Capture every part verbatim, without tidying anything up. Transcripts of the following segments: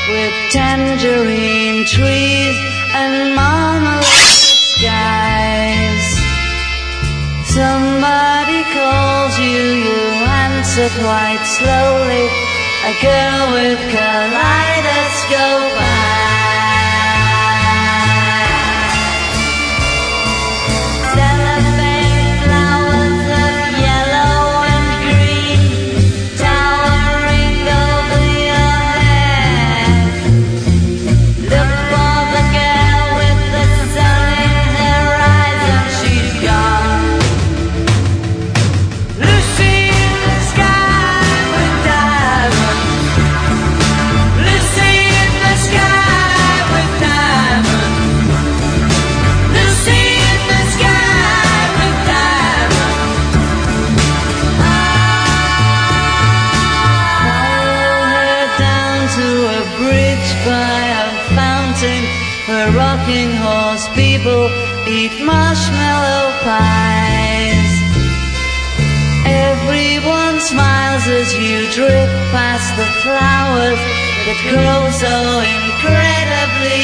with tangerine trees and marmalade skies. Somebody calls you, you answer quite slowly. A girl with kaleidoscope eyes. Rocking horse people eat marshmallow pies. Everyone smiles as you drift past the flowers that grow so incredibly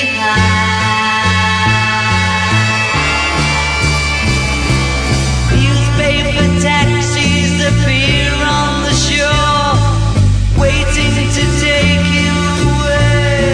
high. Newspaper taxis appear on the shore, waiting to take you away.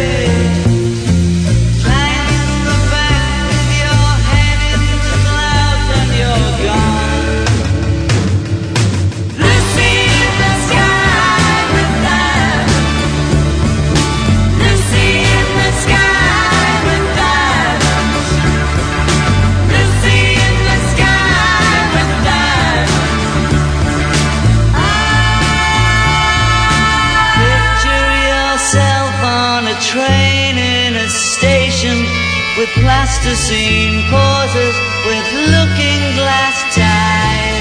Train in a station with plasticine pauses with looking glass ties.